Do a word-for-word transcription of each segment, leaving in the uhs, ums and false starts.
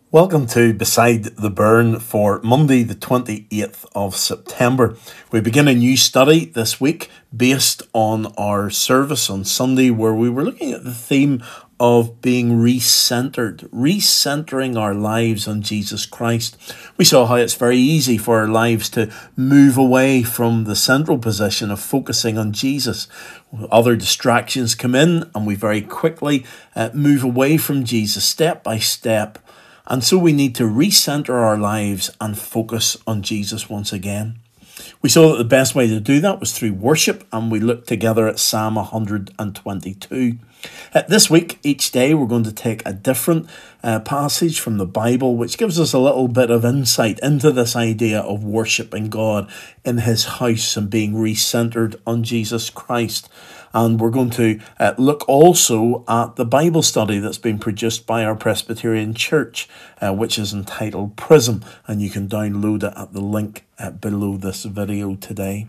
Welcome to Beside the Burn for Monday the twenty-eighth of September. We begin a new study this week based on our service on Sunday where we were looking at the theme of being recentered, recentering our lives on Jesus Christ. We saw how it's very easy for our lives to move away from the central position of focusing on Jesus. Other distractions come in and we very quickly uh, move away from Jesus step by step. And so we need to recenter our lives and focus on Jesus once again. We saw that the best way to do that was through worship, and we looked together at Psalm one hundred twenty-two. Uh, this week, each day, we're going to take a different uh, passage from the Bible, which gives us a little bit of insight into this idea of worshiping God in his house and being recentered on Jesus Christ. And we're going to uh, look also at the Bible study that's been produced by our Presbyterian Church, uh, which is entitled Prism, and you can download it at the link uh, below this video today.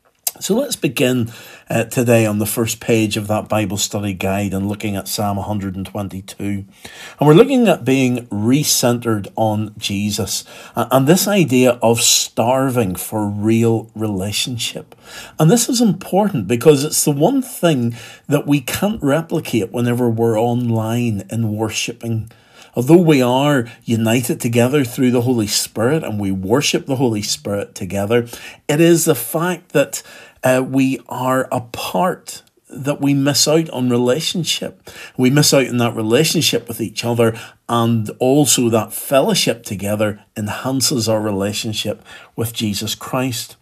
So let's begin uh, today on the first page of that Bible study guide and looking at Psalm one hundred twenty-two. And we're looking at being recentered on Jesus uh, and this idea of starving for real relationship. And this is important because it's the one thing that we can't replicate whenever we're online in worshiping. Although we are united together through the Holy Spirit and we worship the Holy Spirit together, it is the fact that uh, we are apart that we miss out on relationship. We miss out on that relationship with each other, and also that fellowship together enhances our relationship with Jesus Christ.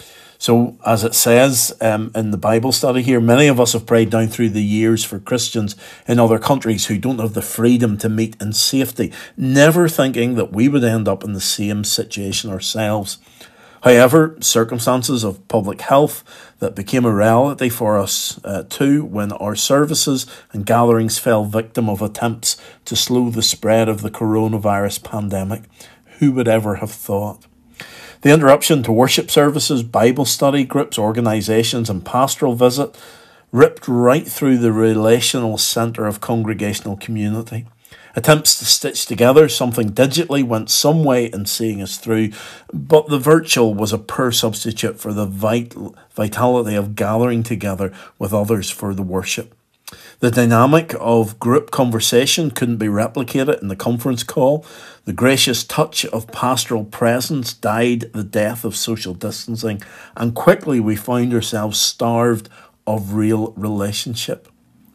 So, as it says um, in the Bible study here, many of us have prayed down through the years for Christians in other countries who don't have the freedom to meet in safety, never thinking that we would end up in the same situation ourselves. However, circumstances of public health that became a reality for us uh, too when our services and gatherings fell victim of attempts to slow the spread of the coronavirus pandemic. Who would ever have thought? The interruption to worship services, Bible study groups, organisations and pastoral visit ripped right through the relational centre of congregational community. Attempts to stitch together something digitally went some way in seeing us through, but the virtual was a poor substitute for the vital, vitality of gathering together with others for the worship. The dynamic of group conversation couldn't be replicated in the conference call. The gracious touch of pastoral presence died the death of social distancing, and quickly we found ourselves starved of real relationship.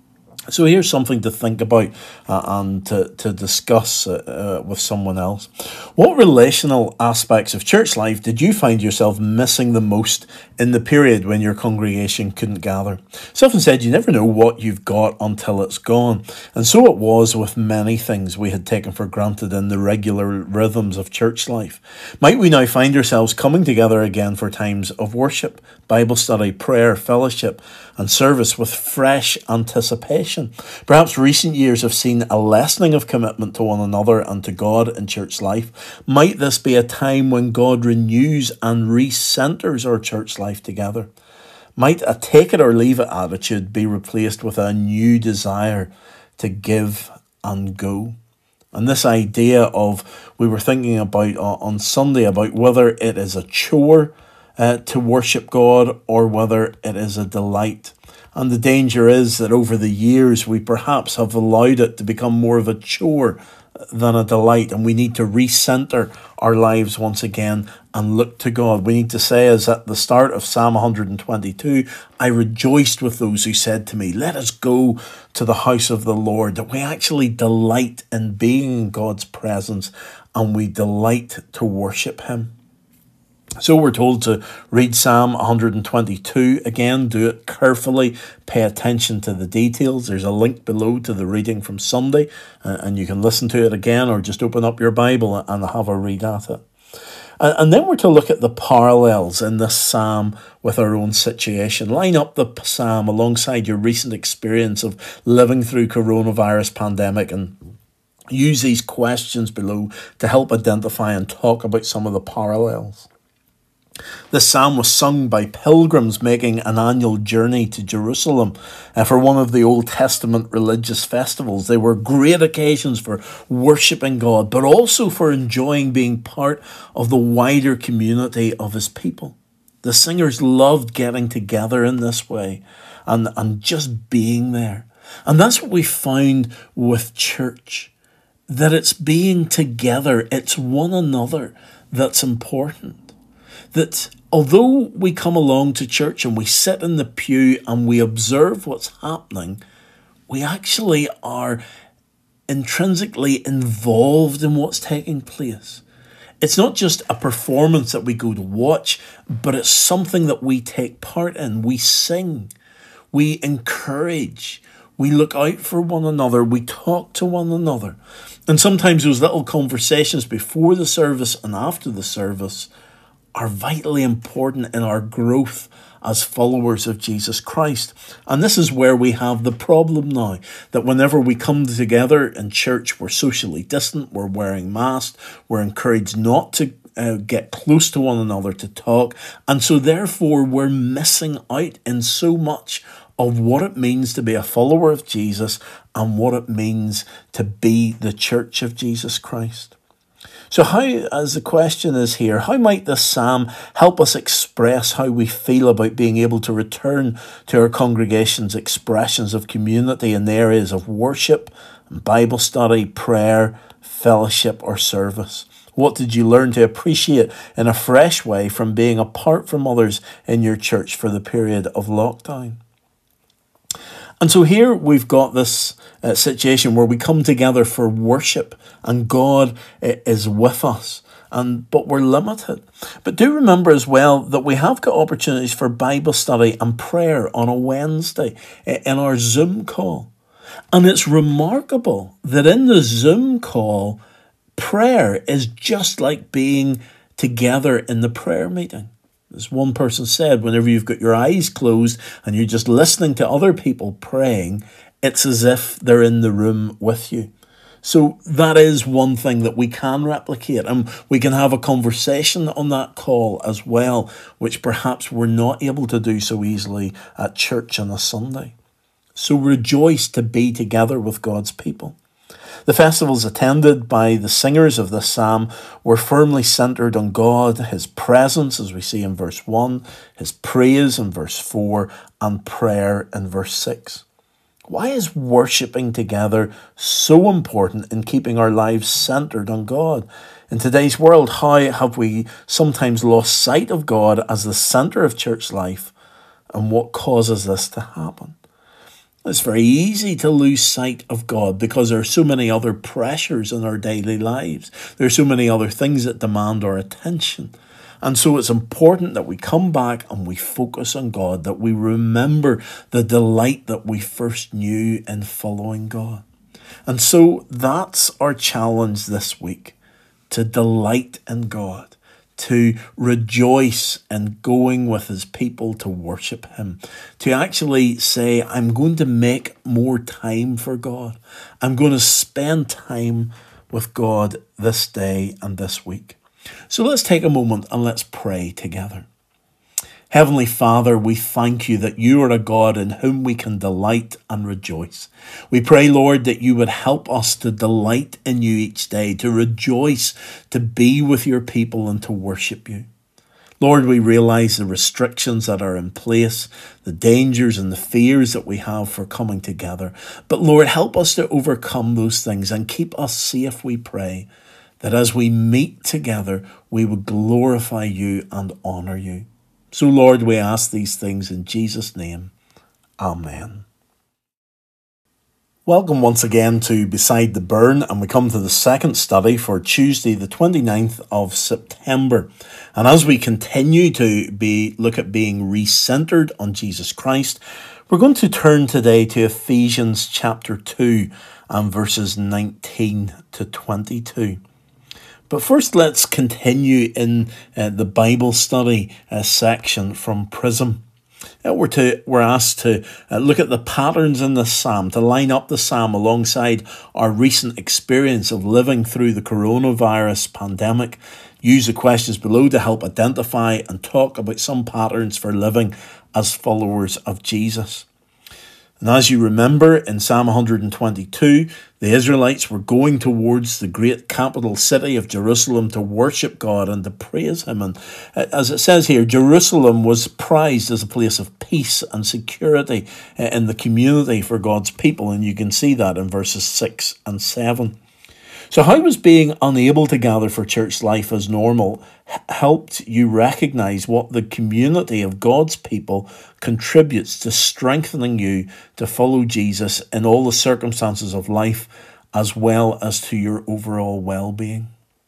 So here's something to think about uh, and to, to discuss uh, uh, with someone else. What relational aspects of church life did you find yourself missing the most in the period when your congregation couldn't gather? It's often said you never know what you've got until it's gone. And so it was with many things we had taken for granted in the regular rhythms of church life. Might we now find ourselves coming together again for times of worship, Bible study, prayer, fellowship, and service with fresh anticipation? Perhaps recent years have seen a lessening of commitment to one another and to God in church life. Might this be a time when God renews and recenters our church life together? Might a take it or leave it attitude be replaced with a new desire to give and go? And this idea of, we were thinking about uh, on Sunday about whether it is a chore uh, to worship God or whether it is a delight. And the danger is that over the years we perhaps have allowed it to become more of a chore than a delight, and we need to recenter our lives once again and look to God. We need to say, as at the start of Psalm one hundred twenty-two, I rejoiced with those who said to me, let us go to the house of the Lord, that we actually delight in being in God's presence and we delight to worship him. So we're told to read Psalm one hundred twenty-two again, do it carefully, pay attention to the details. There's a link below to the reading from Sunday, uh, and you can listen to it again or just open up your Bible and have a read at it. And, and then we're to look at the parallels in this psalm with our own situation. Line up the psalm alongside your recent experience of living through coronavirus pandemic and use these questions below to help identify and talk about some of the parallels. This psalm was sung by pilgrims making an annual journey to Jerusalem uh, for one of the Old Testament religious festivals. They were great occasions for worshipping God, but also for enjoying being part of the wider community of his people. The singers loved getting together in this way and, and just being there. And that's what we found with church, that it's being together, it's one another that's important. That although we come along to church and we sit in the pew and we observe what's happening, we actually are intrinsically involved in what's taking place. It's not just a performance that we go to watch, but it's something that we take part in. We sing, we encourage, we look out for one another, we talk to one another. And sometimes those little conversations before the service and after the service are vitally important in our growth as followers of Jesus Christ. And this is where we have the problem now, that whenever we come together in church, we're socially distant, we're wearing masks, we're encouraged not to uh, get close to one another to talk. And so therefore we're missing out in so much of what it means to be a follower of Jesus and what it means to be the church of Jesus Christ. So how, as the question is here, how might this psalm help us express how we feel about being able to return to our congregation's expressions of community in the areas of worship, Bible study, prayer, fellowship or service? What did you learn to appreciate in a fresh way from being apart from others in your church for the period of lockdown? And so here we've got this uh, situation where we come together for worship and God uh, is with us, and but we're limited. But do remember as well that we have got opportunities for Bible study and prayer on a Wednesday uh, in our Zoom call. And it's remarkable that in the Zoom call, prayer is just like being together in the prayer meeting. As one person said, whenever you've got your eyes closed and you're just listening to other people praying, it's as if they're in the room with you. So that is one thing that we can replicate, and we can have a conversation on that call as well, which perhaps we're not able to do so easily at church on a Sunday. So rejoice to be together with God's people. The festivals attended by the singers of this psalm were firmly centred on God, his presence, as we see in verse one, his praise in verse four, and prayer in verse six. Why is worshipping together so important in keeping our lives centred on God? In today's world, how have we sometimes lost sight of God as the centre of church life, and what causes this to happen? It's very easy to lose sight of God because there are so many other pressures in our daily lives. There are so many other things that demand our attention. And so it's important that we come back and we focus on God, that we remember the delight that we first knew in following God. And so that's our challenge this week, to delight in God, to rejoice in going with his people to worship him, to actually say, I'm going to make more time for God. I'm going to spend time with God this day and this week. So let's take a moment and let's pray together. Heavenly Father, we thank you that you are a God in whom we can delight and rejoice. We pray, Lord, that you would help us to delight in you each day, to rejoice, to be with your people and to worship you. Lord, we realize the restrictions that are in place, the dangers and the fears that we have for coming together. But Lord, help us to overcome those things and keep us safe, we pray, that as we meet together, we would glorify you and honour you. So, Lord, we ask these things in Jesus' name. Amen. Welcome once again to Beside the Burn, and we come to the second study for Tuesday, the twenty-ninth of September. And as we continue to be look at being recentered on Jesus Christ, we're going to turn today to Ephesians chapter two and verses nineteen to twenty-two. But first, let's continue in uh, the Bible study uh, section from Prism. Uh, We're, to, we're asked to uh, look at the patterns in this psalm, to line up the psalm alongside our recent experience of living through the coronavirus pandemic. Use the questions below to help identify and talk about some patterns for living as followers of Jesus. And as you remember, in Psalm one hundred twenty-two, the Israelites were going towards the great capital city of Jerusalem to worship God and to praise Him. And as it says here, Jerusalem was prized as a place of peace and security in the community for God's people. And you can see that in verses six and seven. So how was being unable to gather for church life as normal helped you recognise what the community of God's people contributes to strengthening you to follow Jesus in all the circumstances of life, as well as to your overall well-being?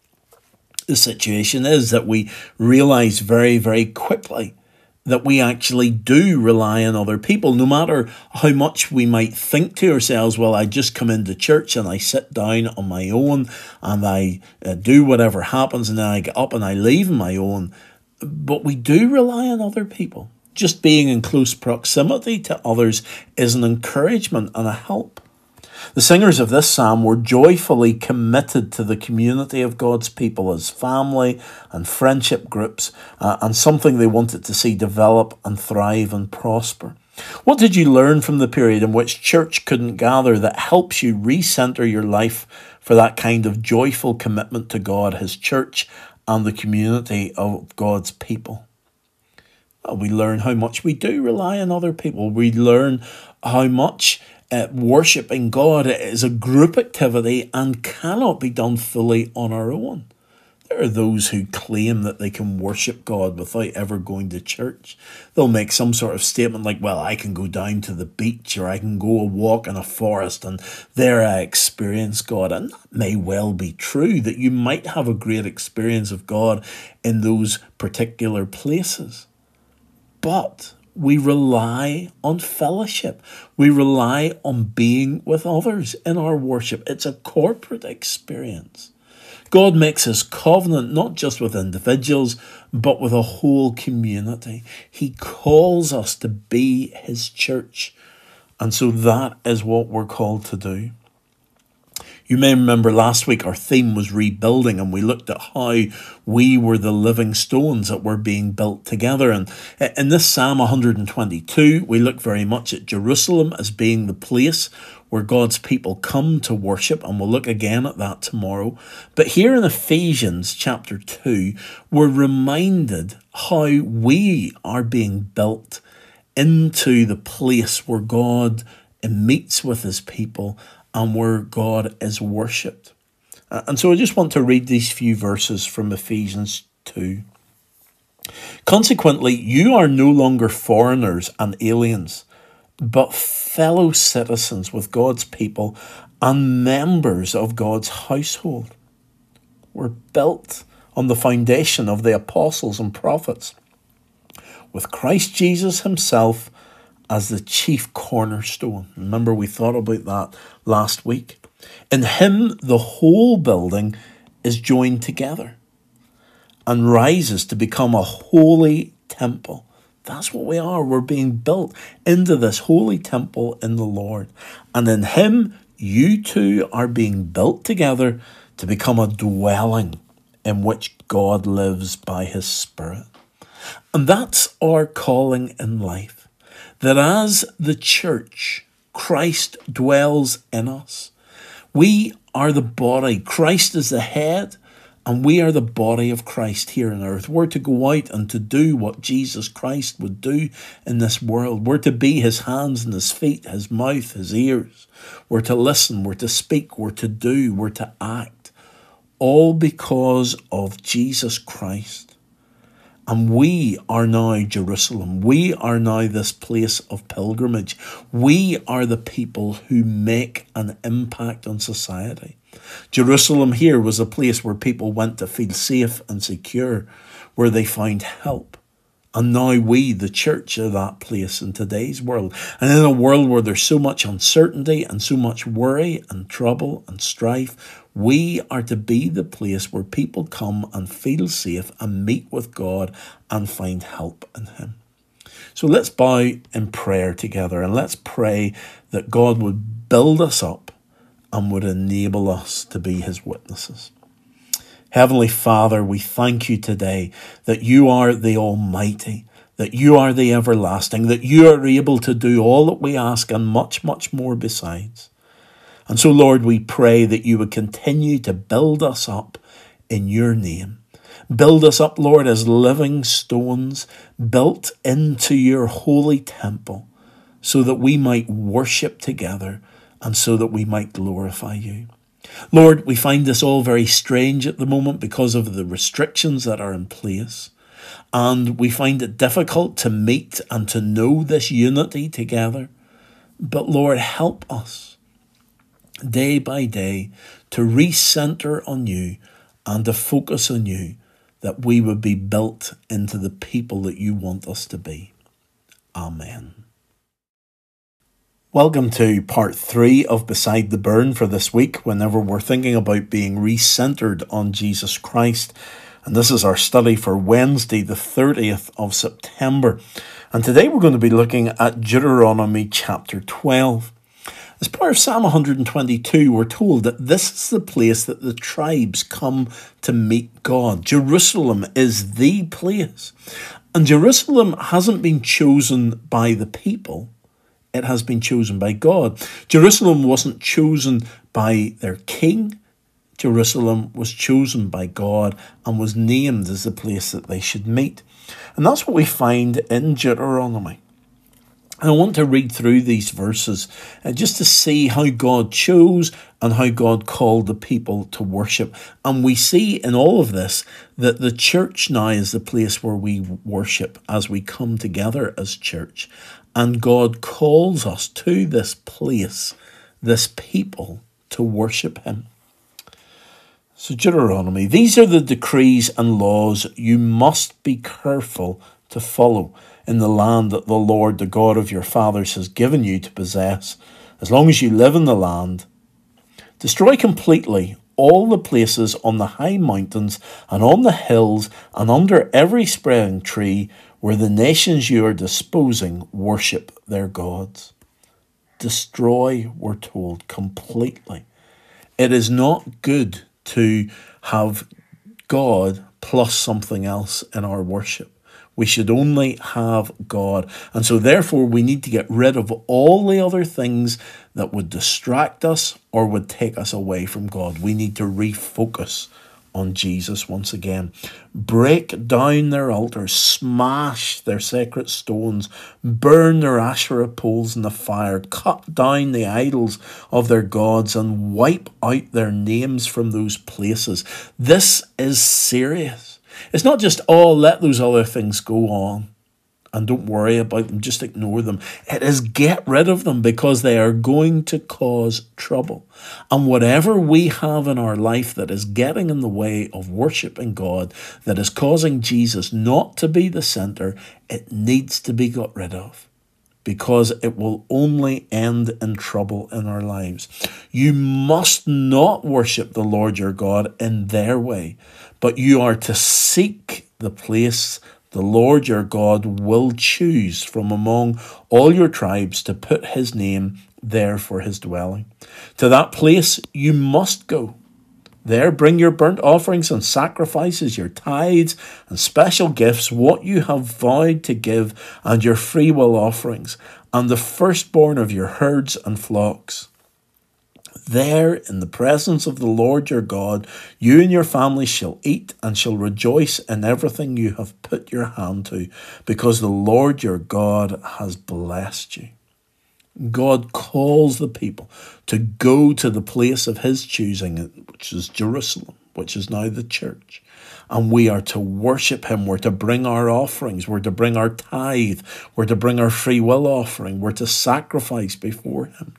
The situation is that we realise very, very quickly that we actually do rely on other people, no matter how much we might think to ourselves, well, I just come into church and I sit down on my own and I uh, do whatever happens and then I get up and I leave on my own. But we do rely on other people. Just being in close proximity to others is an encouragement and a help. The singers of this psalm were joyfully committed to the community of God's people as family and friendship groups, uh, and something they wanted to see develop and thrive and prosper. What did you learn from the period in which church couldn't gather that helps you recenter your life for that kind of joyful commitment to God, His church, and the community of God's people? Well, we learn how much we do rely on other people. We learn how much Uh, worshipping God is a group activity and cannot be done fully on our own. There are those who claim that they can worship God without ever going to church. They'll make some sort of statement like, well, I can go down to the beach or I can go a walk in a forest and there I experience God. And that may well be true, that you might have a great experience of God in those particular places. But we rely on fellowship. We rely on being with others in our worship. It's a corporate experience. God makes His covenant not just with individuals, but with a whole community. He calls us to be His church. And so that is what we're called to do. You may remember last week our theme was rebuilding, and we looked at how we were the living stones that were being built together. And in this Psalm one hundred twenty-two, we look very much at Jerusalem as being the place where God's people come to worship, and we'll look again at that tomorrow. But here in Ephesians chapter two, we're reminded how we are being built into the place where God meets with His people and where God is worshipped. And so I just want to read these few verses from Ephesians two. Consequently, you are no longer foreigners and aliens, but fellow citizens with God's people and members of God's household. We're built on the foundation of the apostles and prophets, with Christ Jesus Himself as the chief cornerstone. Remember, we thought about that last week. In Him, the whole building is joined together and rises to become a holy temple. That's what we are. We're being built into this holy temple in the Lord. And in Him, you two are being built together to become a dwelling in which God lives by His Spirit. And that's our calling in life. That as the church, Christ dwells in us. We are the body. Christ is the head, and we are the body of Christ here on earth. We're to go out and to do what Jesus Christ would do in this world. We're to be His hands and His feet, His mouth, His ears. We're to listen, we're to speak, we're to do, we're to act. All because of Jesus Christ. And we are now Jerusalem. We are now this place of pilgrimage. We are the people who make an impact on society. Jerusalem here was a place where people went to feel safe and secure, where they found help. And now we, the church, are that place in today's world. And in a world where there's so much uncertainty and so much worry and trouble and strife, we are to be the place where people come and feel safe and meet with God and find help in Him. So let's bow in prayer together, and let's pray that God would build us up and would enable us to be his witnesses. Heavenly Father, we thank you today that you are the Almighty, that you are the everlasting, that you are able to do all that we ask and much, much more besides. And so, Lord, we pray that you would continue to build us up in your name. Build us up, Lord, as living stones built into your holy temple, so that we might worship together and so that we might glorify you. Lord, we find this all very strange at the moment because of the restrictions that are in place. And we find it difficult to meet and to know this unity together. But Lord, help us day by day to recenter on you and to focus on you, that we would be built into the people that you want us to be. Amen. Welcome to part three of Beside the Burn for this week, whenever we're thinking about being recentered on Jesus Christ. And this is our study for Wednesday, the thirtieth of September. And today we're going to be looking at Deuteronomy chapter twelve. As part of Psalm one hundred twenty-two, we're told that this is the place that the tribes come to meet God. Jerusalem is the place. And Jerusalem hasn't been chosen by the people. It has been chosen by God. Jerusalem wasn't chosen by their king. Jerusalem was chosen by God and was named as the place that they should meet. And that's what we find in Deuteronomy. And I want to read through these verses uh, just to see how God chose and how God called the people to worship. And we see in all of this that the church now is the place where we worship as we come together as church. And God calls us to this place, this people, to worship him. So Deuteronomy, these are the decrees and laws you must be careful to follow in the land that the Lord, the God of your fathers, has given you to possess, as long as you live in the land. Destroy completely all the places on the high mountains and on the hills and under every spreading tree where the nations you are disposing worship their gods. Destroy, we're told, completely. It is not good to have God plus something else in our worship. We should only have God. And so therefore we need to get rid of all the other things that would distract us or would take us away from God. We need to refocus on Jesus once again. Break down their altars, smash their sacred stones, burn their Asherah poles in the fire, cut down the idols of their gods and wipe out their names from those places. This is serious. It's not just, oh, let those other things go on and don't worry about them, just ignore them. It is get rid of them because they are going to cause trouble. And whatever we have in our life that is getting in the way of worshiping God, that is causing Jesus not to be the centre, it needs to be got rid of, because it will only end in trouble in our lives. You must not worship the Lord your God in their way, but you are to seek the place the Lord your God will choose from among all your tribes to put his name there for his dwelling. To that place you must go. There bring your burnt offerings and sacrifices, your tithes and special gifts, what you have vowed to give, and your freewill offerings, and the firstborn of your herds and flocks. There, in the presence of the Lord your God, you and your family shall eat and shall rejoice in everything you have put your hand to, because the Lord your God has blessed you. God calls the people to go to the place of his choosing, which is Jerusalem, which is now the church. And we are to worship him. We're to bring our offerings. We're to bring our tithe. We're to bring our free will offering. We're to sacrifice before him.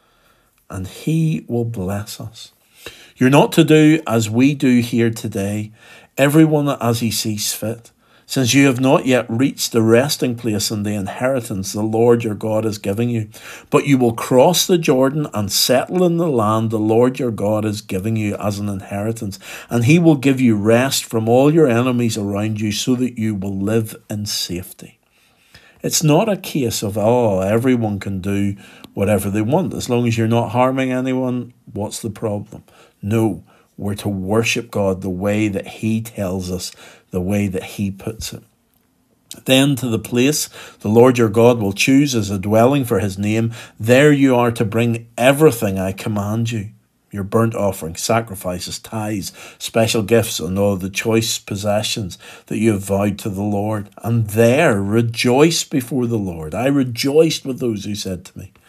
And he will bless us. You're not to do as we do here today, everyone as he sees fit, since you have not yet reached the resting place and the inheritance the Lord your God is giving you. But you will cross the Jordan and settle in the land the Lord your God is giving you as an inheritance, and he will give you rest from all your enemies around you, so that you will live in safety. It's not a case of, oh, everyone can do whatever they want. As long as you're not harming anyone, what's the problem? No, we're to worship God the way that he tells us, the way that he puts it. Then to the place the Lord your God will choose as a dwelling for his name, there you are to bring everything I command you. Your burnt offerings, sacrifices, tithes, special gifts, and all the choice possessions that you have vowed to the Lord. And there rejoice before the Lord. I rejoiced with those who said to me,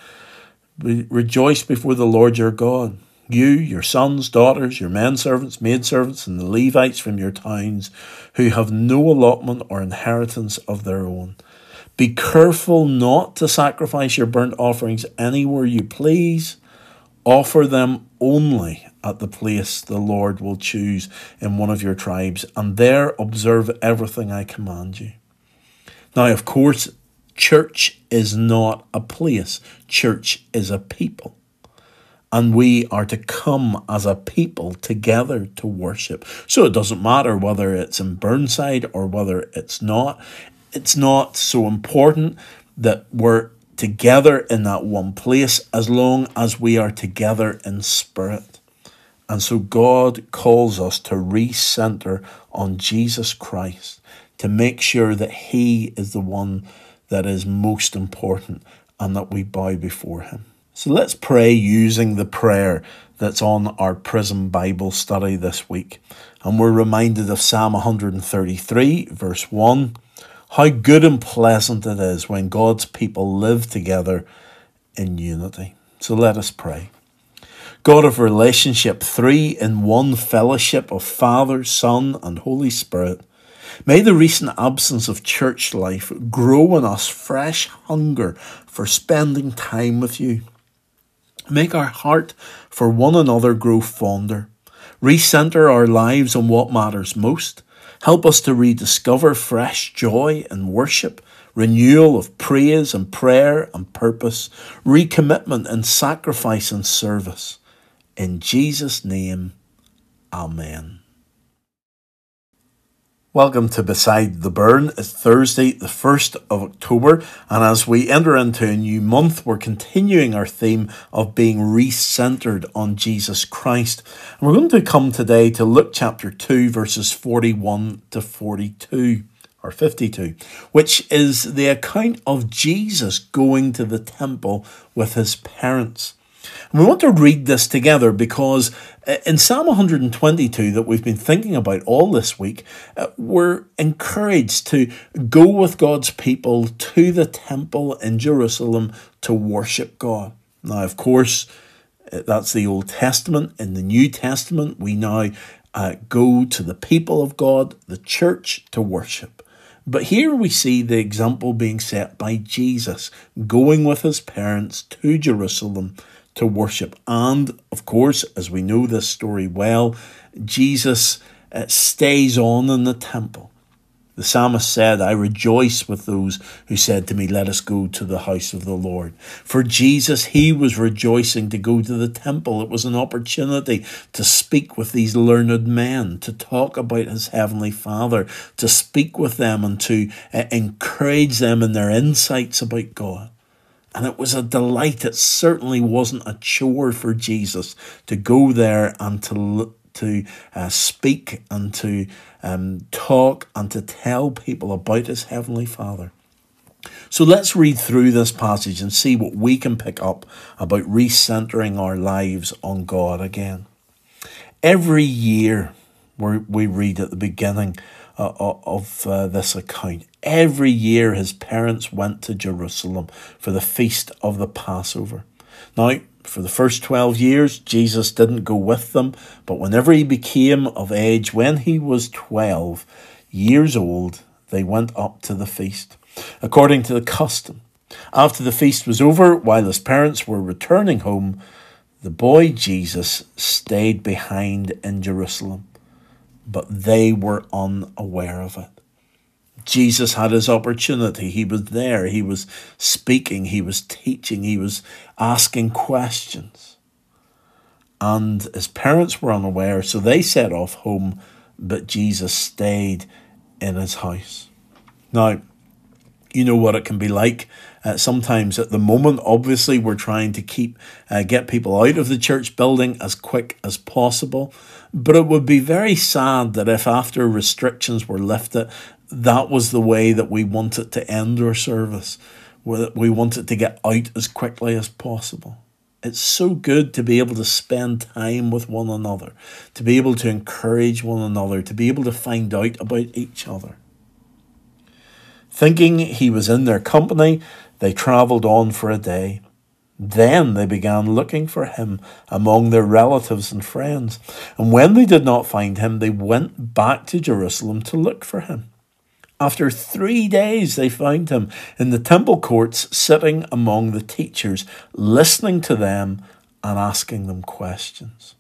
rejoice before the Lord your God. You, your sons, daughters, your men servants, maidservants, and the Levites from your towns, who have no allotment or inheritance of their own. Be careful not to sacrifice your burnt offerings anywhere you please. Offer them only at the place the Lord will choose in one of your tribes, and there observe everything I command you. Now, of course, church is not a place. Church is a people. And we are to come as a people together to worship. So it doesn't matter whether it's in Burnside or whether it's not. It's not so important that we're together in that one place as long as we are together in spirit. And so God calls us to recenter on Jesus Christ, to make sure that he is the one that is most important and that we bow before him. So let's pray using the prayer that's on our Prism Bible study this week. And we're reminded of Psalm one thirty-three, verse one. How good and pleasant it is when God's people live together in unity. So let us pray. God of relationship, three in one fellowship of Father, Son, and Holy Spirit, may the recent absence of church life grow in us fresh hunger for spending time with you. Make our heart for one another grow fonder. Recenter our lives on what matters most. Help us to rediscover fresh joy in worship, renewal of praise and prayer and purpose, recommitment and sacrifice and service. In Jesus' name, Amen. Welcome to Beside the Burn. It's Thursday, the first of October, and as we enter into a new month, we're continuing our theme of being recentered on Jesus Christ. And we're going to come today to Luke chapter two, verses forty-one to forty-two, or fifty-two, which is the account of Jesus going to the temple with his parents. And we want to read this together because in Psalm one twenty-two that we've been thinking about all this week, uh, we're encouraged to go with God's people to the temple in Jerusalem to worship God. Now, of course, that's the Old Testament. In the New Testament, we now uh, go to the people of God, the church, to worship. But here we see the example being set by Jesus, going with his parents to Jerusalem to worship. And, of course, as we know this story well, Jesus uh, stays on in the temple. The psalmist said, I rejoice with those who said to me, let us go to the house of the Lord. For Jesus, he was rejoicing to go to the temple. It was an opportunity to speak with these learned men, to talk about his heavenly Father, to speak with them and to uh, encourage them in their insights about God. And it was a delight. It certainly wasn't a chore for Jesus to go there and to to uh, speak and to um, talk and to tell people about his heavenly Father. So let's read through this passage and see what we can pick up about recentering our lives on God again. Every year, we read at the beginning uh, of uh, this account, every year his parents went to Jerusalem for the feast of the Passover. Now, for the first twelve years, Jesus didn't go with them, but whenever he became of age, when he was twelve years old, they went up to the feast, according to the custom. After the feast was over, while his parents were returning home, the boy Jesus stayed behind in Jerusalem, but they were unaware of it. Jesus had his opportunity. He was there. He was speaking. He was teaching. He was asking questions. And his parents were unaware, so they set off home, but Jesus stayed in his house. Now, You know what it can be like. Uh, sometimes at the moment, obviously, we're trying to keep uh, get people out of the church building as quick as possible. But it would be very sad that if after restrictions were lifted, that was the way that we wanted to end our service. We wanted to get out as quickly as possible. It's so good to be able to spend time with one another, to be able to encourage one another, to be able to find out about each other. Thinking he was in their company, they travelled on for a day. Then they began looking for him among their relatives and friends. And when they did not find him, they went back to Jerusalem to look for him. After three days, they found him in the temple courts, sitting among the teachers, listening to them and asking them questions.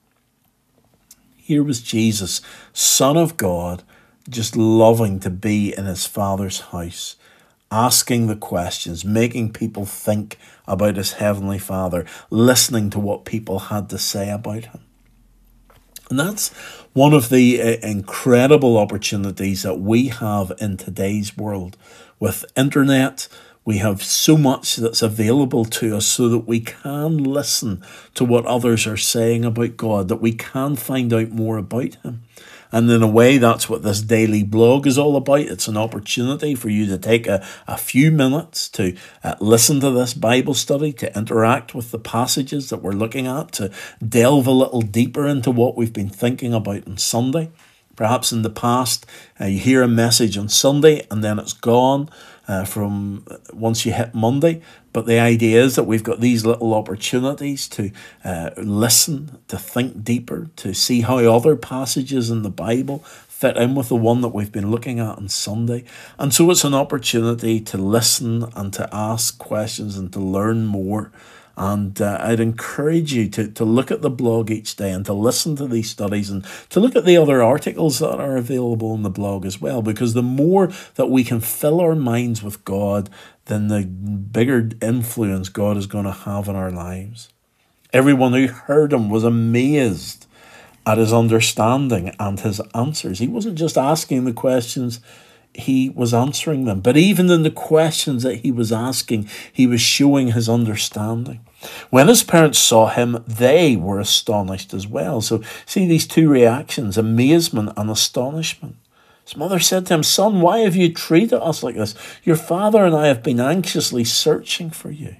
Here was Jesus, Son of God, just loving to be in his Father's house, asking the questions, making people think about his Heavenly Father, listening to what people had to say about him. And that's one of the uh, incredible opportunities that we have in today's world. With internet, we have so much that's available to us so that we can listen to what others are saying about God, that we can find out more about him. And in a way, that's what this daily blog is all about. It's an opportunity for you to take a, a few minutes to uh, listen to this Bible study, to interact with the passages that we're looking at, to delve a little deeper into what we've been thinking about on Sunday. Perhaps in the past, uh, you hear a message on Sunday and then it's gone uh, from once you hit Monday. But the idea is that we've got these little opportunities to uh, listen, to think deeper, to see how other passages in the Bible fit in with the one that we've been looking at on Sunday. And so it's an opportunity to listen and to ask questions and to learn more. And uh, I'd encourage you to, to look at the blog each day and to listen to these studies and to look at the other articles that are available in the blog as well, because the more that we can fill our minds with God, then the bigger influence God is going to have in our lives. Everyone who heard him was amazed at his understanding and his answers. He wasn't just asking the questions, he was answering them. But even in the questions that he was asking, he was showing his understanding. When his parents saw him, they were astonished as well. So see these two reactions, amazement and astonishment. His mother said to him, "Son, why have you treated us like this? Your father and I have been anxiously searching for you."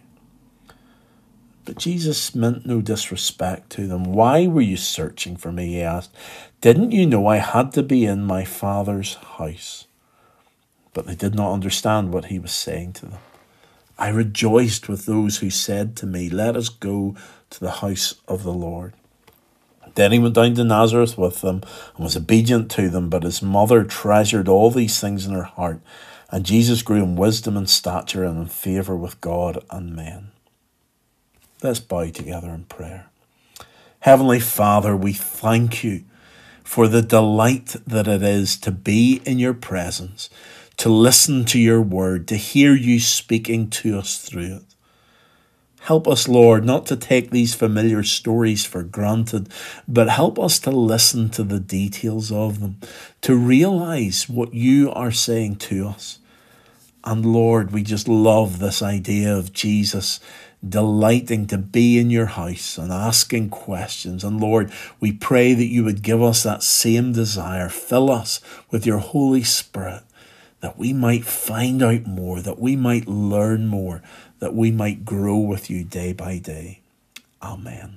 But Jesus meant no disrespect to them. "Why were you searching for me?" he asked. "Didn't you know I had to be in my Father's house?" But they did not understand what he was saying to them. "I rejoiced with those who said to me, 'Let us go to the house of the Lord.'" Then he went down to Nazareth with them and was obedient to them. But his mother treasured all these things in her heart. And Jesus grew in wisdom and stature and in favour with God and men. Let's bow together in prayer. Heavenly Father, we thank you for the delight that it is to be in your presence, to listen to your word, to hear you speaking to us through it. Help us, Lord, not to take these familiar stories for granted, but help us to listen to the details of them, to realize what you are saying to us. And Lord, we just love this idea of Jesus delighting to be in your house and asking questions. And Lord, we pray that you would give us that same desire. Fill us with your Holy Spirit, that we might find out more, that we might learn more, that we might grow with you day by day. Amen.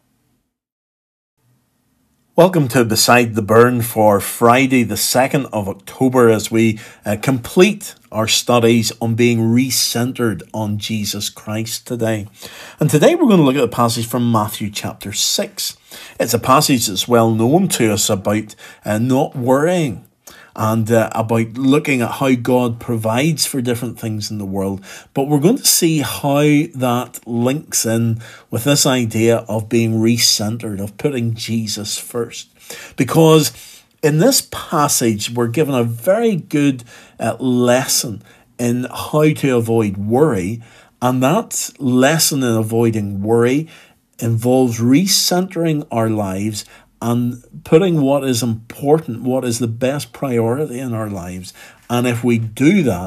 Welcome to Beside the Burn for Friday the second of October as we uh, complete our studies on being recentered on Jesus Christ today. And today we're going to look at a passage from Matthew chapter six. It's a passage that's well known to us about uh, not worrying and uh, about looking at how God provides for different things in the world. But we're going to see how that links in with this idea of being recentered, of putting Jesus first. Because in this passage, we're given a very good uh, lesson in how to avoid worry. And that lesson in avoiding worry involves recentering our lives and putting what is important, what is the best priority in our lives. And if we do that,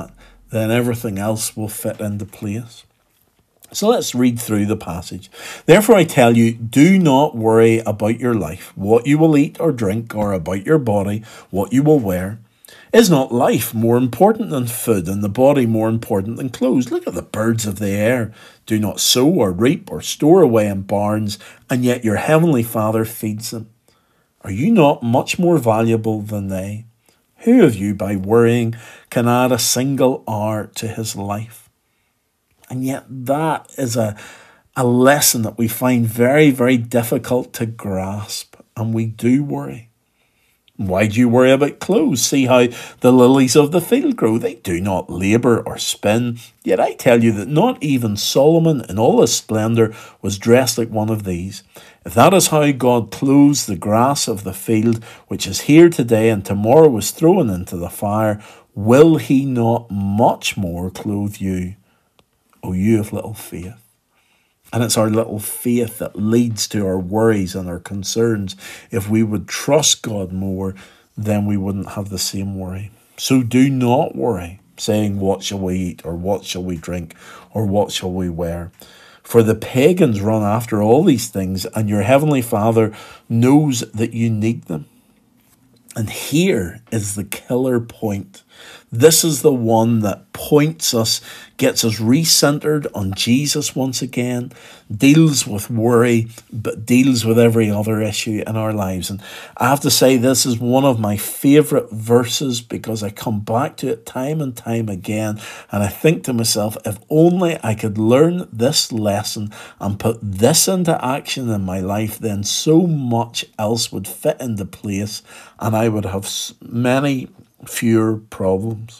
then everything else will fit into place. So let's read through the passage. Therefore I tell you, do not worry about your life, what you will eat or drink, or about your body, what you will wear. Is not life more important than food, and the body more important than clothes? Look at the birds of the air. Do not sow or reap or store away in barns, and yet your heavenly Father feeds them. Are you not much more valuable than they? Who of you, by worrying, can add a single hour to his life? And yet that is a, a lesson that we find very, very difficult to grasp. And we do worry. Why do you worry about clothes? See how the lilies of the field grow. They do not labour or spin. Yet I tell you that not even Solomon in all his splendour was dressed like one of these. If that is how God clothes the grass of the field, which is here today and tomorrow was thrown into the fire, will he not much more clothe you, O you of little faith? And it's our little faith that leads to our worries and our concerns. If we would trust God more, then we wouldn't have the same worry. So do not worry, saying, what shall we eat, or what shall we drink, or what shall we wear? For the pagans run after all these things, and your heavenly Father knows that you need them. And here is the killer point. This is the one that points us, gets us recentered on Jesus once again, deals with worry, but deals with every other issue in our lives. And I have to say, this is one of my favourite verses because I come back to it time and time again. And I think to myself, if only I could learn this lesson and put this into action in my life, then so much else would fit into place and I would have many fewer problems.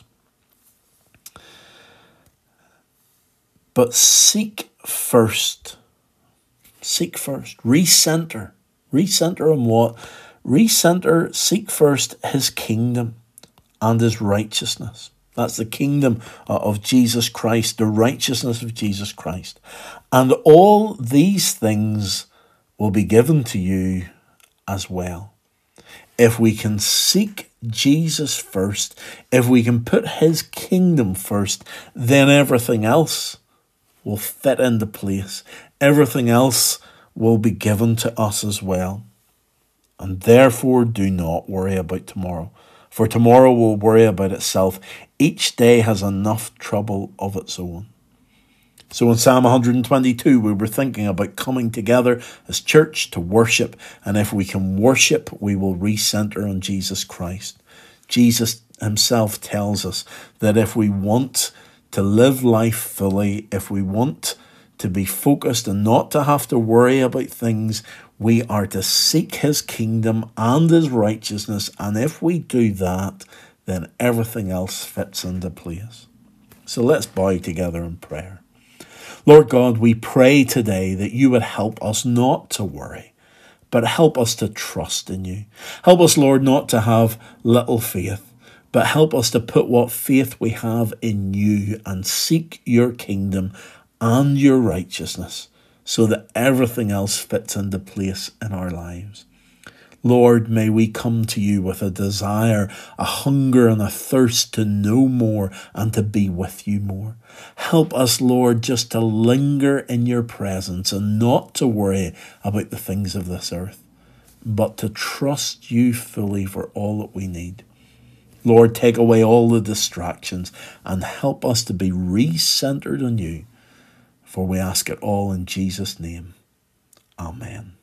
But seek first. Seek first. Recenter. Recenter on what? Recenter, seek first his kingdom and his righteousness. That's the kingdom of Jesus Christ, the righteousness of Jesus Christ. And all these things will be given to you as well. If we can seek Jesus first, if we can put his kingdom first, then everything else will fit into place. Everything else will be given to us as well. And therefore do not worry about tomorrow, for tomorrow will worry about itself. Each day has enough trouble of its own. So in Psalm one hundred twenty-two, we were thinking about coming together as church to worship. And if we can worship, we will recenter on Jesus Christ. Jesus himself tells us that if we want to live life fully, if we want to be focused and not to have to worry about things, we are to seek his kingdom and his righteousness. And if we do that, then everything else fits into place. So let's bow together in prayer. Lord God, we pray today that you would help us not to worry, but help us to trust in you. Help us, Lord, not to have little faith, but help us to put what faith we have in you and seek your kingdom and your righteousness so that everything else fits into place in our lives. Lord, may we come to you with a desire, a hunger and a thirst to know more and to be with you more. Help us, Lord, just to linger in your presence and not to worry about the things of this earth, but to trust you fully for all that we need. Lord, take away all the distractions and help us to be re-centered on you. For we ask it all in Jesus' name. Amen.